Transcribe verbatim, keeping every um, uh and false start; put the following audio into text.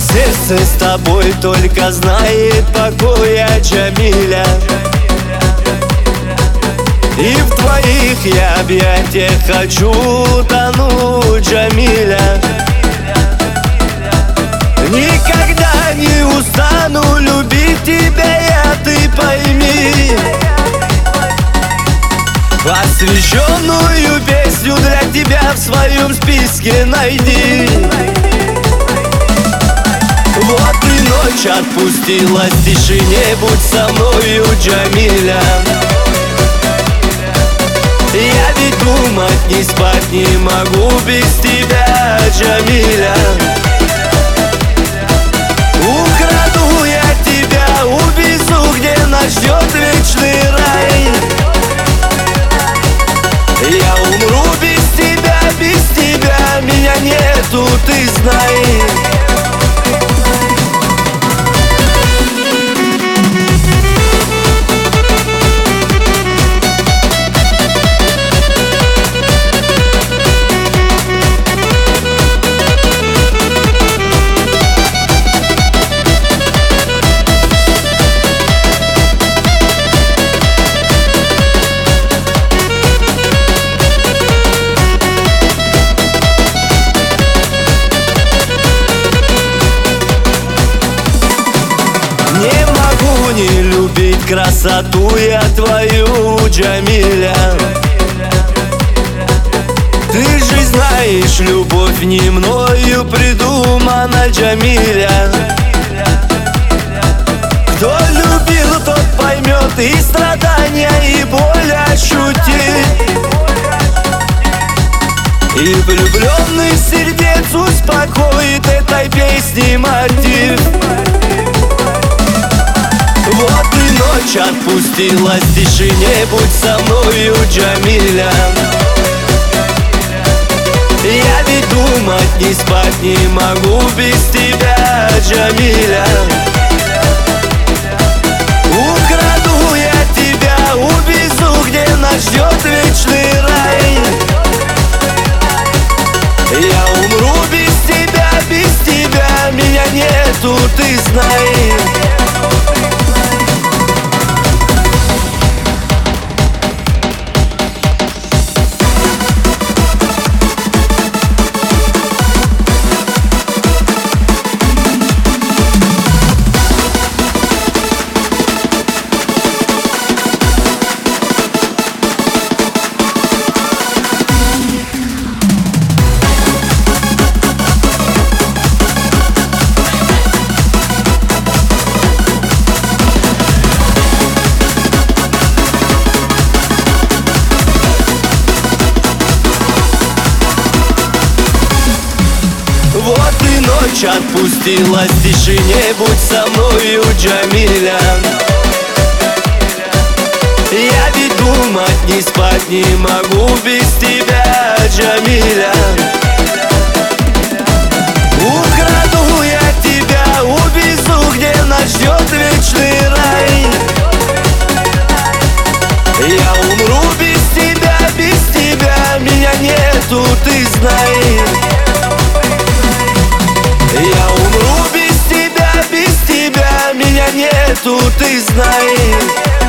сердце с тобой только знает покоя, Джамиля. И в твоих я объятиях хочу тонуть, Джамиля. Никогда не устану любить тебя я, ты пойми. Посвященную песню для тебя в своем списке найди. Вот и ночь отпустилась в тишине, будь со мною, Джамиля. Я ведь думать, не спать не могу без тебя, Джамиля. Украду я тебя, увезу, где нас ждет вечный рай. Я умру без тебя, без тебя меня нету, ты знай. Не могу не любить красоту я твою, Джамиля. Ты же знаешь, любовь не мною придумана, Джамиля. Кто любил, тот поймет и страдания, и боль ощутит. И влюбленных сердец успокоит этой песни мотив. Вот и ночь отпустилась в тишине, будь со мною, Джамиля. Я ведь думать, не спать не могу без тебя, Джамиля. Украду я тебя, увезу, где нас ждет вечный рай. Я умру без тебя, без тебя меня нету, ты знай. Вот и ночь отпустилась в тишине, будь со мною, Джамиля. Я ведь думать, не спать не могу без тебя, Джамиля. Украду я тебя, увезу, где нас ждет вечный рай. Я умру без тебя, без тебя меня нету, ты знай. Я умру без тебя, без тебя меня нету, ты знай.